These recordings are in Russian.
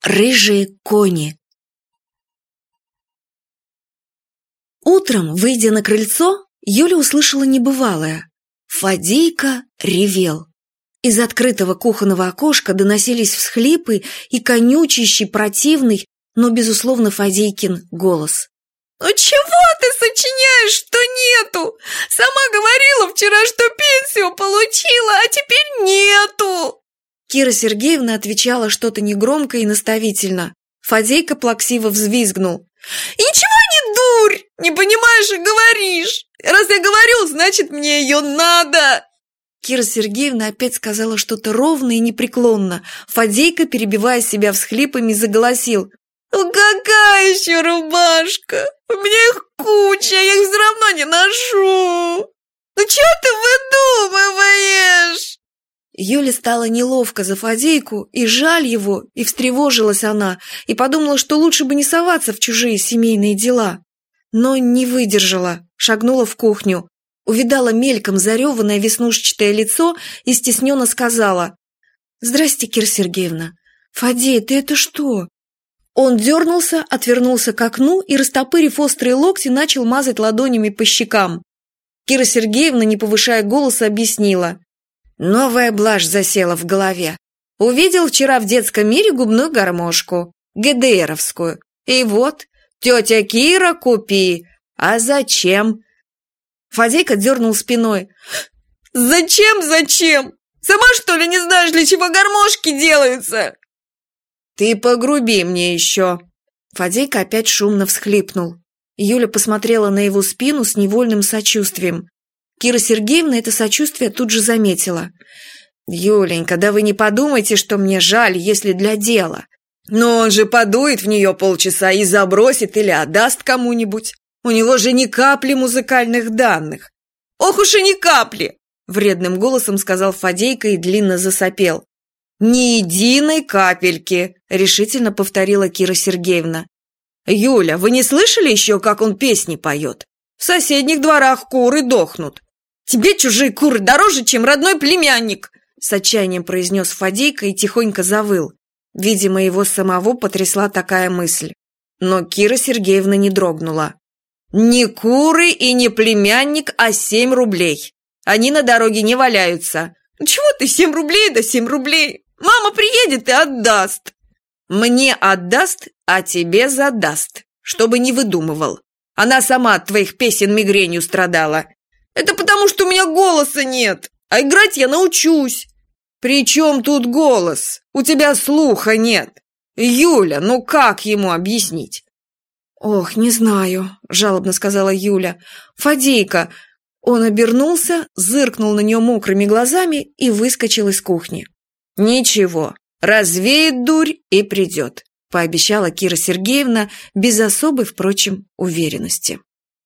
Рыжие кони. Утром, выйдя на крыльцо, Юля услышала небывалое. Фадейка ревел. Из открытого кухонного окошка доносились всхлипы и конючащий, противный, но, безусловно, Фадейкин голос. «Ну чего ты сочиняешь, что нету? Сама говорила вчера, что пенсию получила, а теперь нету!» Кира Сергеевна отвечала что-то негромко и наставительно. Фадейка плаксиво взвизгнул. «И ничего не дурь! Не понимаешь и говоришь! Раз я говорю, значит, мне ее надо!» Кира Сергеевна опять сказала что-то ровно и непреклонно. Фадейка, перебивая себя всхлипами, заголосил. «Ну какая еще рубашка? У меня их куча, я их все равно не ношу! Ну чего ты выдумываешь?» Юле стало неловко за Фадейку, и жаль его, и встревожилась она, и подумала, что лучше бы не соваться в чужие семейные дела. Но не выдержала, шагнула в кухню, увидала мельком зареванное веснушчатое лицо и стесненно сказала. «Здрасте, Кира Сергеевна. Фадей, ты это что?» Он дернулся, отвернулся к окну и, растопырив острые локти, начал мазать ладонями по щекам. Кира Сергеевна, не повышая голоса, объяснила. Новая блажь засела в голове. Увидел вчера в детском мире губную гармошку, ГДРовскую. И вот, тетя Кира, купи. А зачем? Фадейка дернул спиной. Зачем? Сама, что ли, не знаешь, для чего гармошки делаются? Ты погруби мне еще. Фадейка опять шумно всхлипнул. Юля посмотрела на его спину с невольным сочувствием. Кира Сергеевна это сочувствие тут же заметила. «Юленька, да вы не подумайте, что мне жаль, если для дела. Но он же подует в нее полчаса и забросит или отдаст кому-нибудь. У него же ни капли музыкальных данных». «Ох уж и ни капли!» — вредным голосом сказал Фадейка и длинно засопел. «Ни единой капельки!» — решительно повторила Кира Сергеевна. «Юля, вы не слышали еще, как он песни поет? В соседних дворах куры дохнут». «Тебе чужие куры дороже, чем родной племянник!» С отчаянием произнес Фадейка и тихонько завыл. Видимо, его самого потрясла такая мысль. Но Кира Сергеевна не дрогнула. «Не куры и не племянник, а 7 рублей. Они на дороге не валяются». «Чего ты 7 рублей да 7 рублей? Мама приедет и отдаст». «Мне отдаст, а тебе задаст, чтобы не выдумывал. Она сама от твоих песен мигренью страдала». «Это потому, что у меня голоса нет, а играть я научусь». «При чем тут голос? У тебя слуха нет. Юля, ну как ему объяснить?» «Ох, не знаю», — жалобно сказала Юля. «Фадейка». Он обернулся, зыркнул на нее мокрыми глазами и выскочил из кухни. «Ничего, развеет дурь и придет», — пообещала Кира Сергеевна без особой, впрочем, уверенности.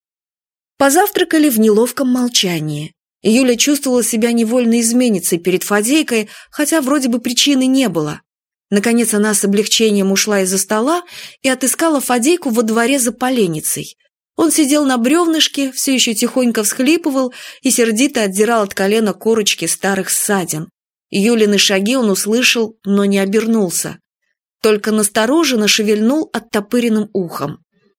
Позавтракали в неловком молчании. Юля чувствовала себя невольной изменницей перед Фадейкой, хотя вроде бы причины не было. Наконец она с облегчением ушла из-за стола и отыскала Фадейку во дворе за поленницей. Он сидел на бревнышке, все еще тихонько всхлипывал и сердито отдирал от колена корочки старых ссадин. Юлины шаги он услышал, но не обернулся. Только настороженно шевельнул оттопыренным ухом.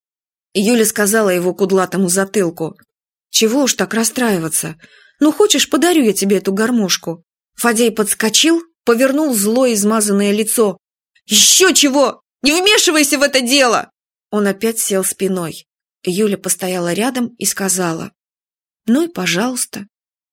Юля сказала его кудлатому затылку. «Чего уж так расстраиваться? Ну, хочешь, подарю я тебе эту гармошку?» Фадей подскочил, повернул злое измазанное лицо. «Еще чего! Не вмешивайся в это дело!» Он опять сел спиной. Юля постояла рядом и сказала. «Ну и пожалуйста».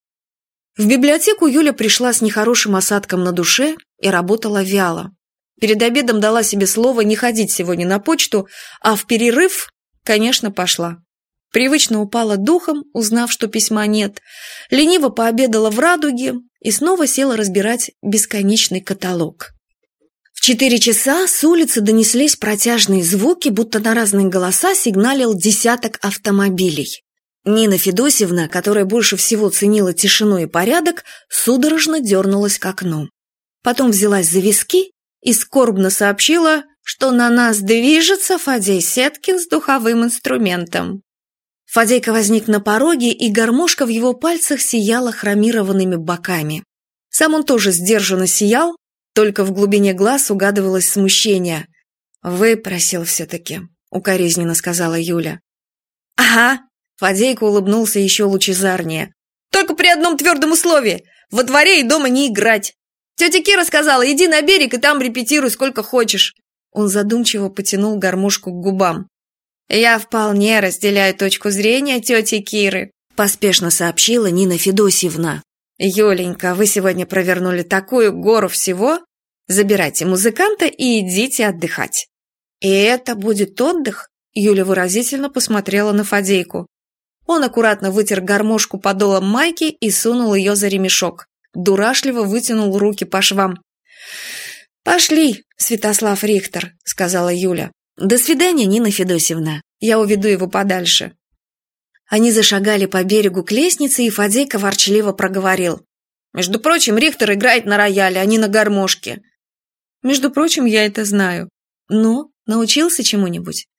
В библиотеку Юля пришла с нехорошим осадком на душе и работала вяло. Перед обедом дала себе слово не ходить сегодня на почту, а в перерыв, конечно, пошла. Привычно упала духом, узнав, что письма нет, лениво пообедала в «Радуге» и снова села разбирать бесконечный каталог. В 4 часа с улицы донеслись протяжные звуки, будто на разные голоса сигналил десяток автомобилей. Нина Федосьевна, которая больше всего ценила тишину и порядок, судорожно дернулась к окну. Потом взялась за виски и скорбно сообщила, что на нас движется Фадей Сеткин с духовым инструментом. Фадейка возник на пороге, и гармошка в его пальцах сияла хромированными боками. Сам он тоже сдержанно сиял, только в глубине глаз угадывалось смущение. «Выпросил все-таки», — укоризненно сказала Юля. «Ага», — Фадейка улыбнулся еще лучезарнее. «Только при одном твердом условии — во дворе и дома не играть. Тетя Кира сказала, иди на берег и там репетируй сколько хочешь». Он задумчиво потянул гармошку к губам. «Я вполне разделяю точку зрения тети Киры», — поспешно сообщила Нина Федосьевна. «Юленька, вы сегодня провернули такую гору всего. Забирайте музыканта и идите отдыхать». «И это будет отдых?» Юля выразительно посмотрела на Фадейку. Он аккуратно вытер гармошку подолом майки и сунул ее за ремешок. Дурашливо вытянул руки по швам. «Пошли, Святослав Рихтер», — сказала Юля. «До свидания, Нина Федосьевна. Я уведу его подальше». Они зашагали по берегу к лестнице, и Фадейка ворчливо проговорил. «Между прочим, Рихтер играет на рояле, а не на гармошке». «Между прочим, я это знаю. Но научился чему-нибудь?»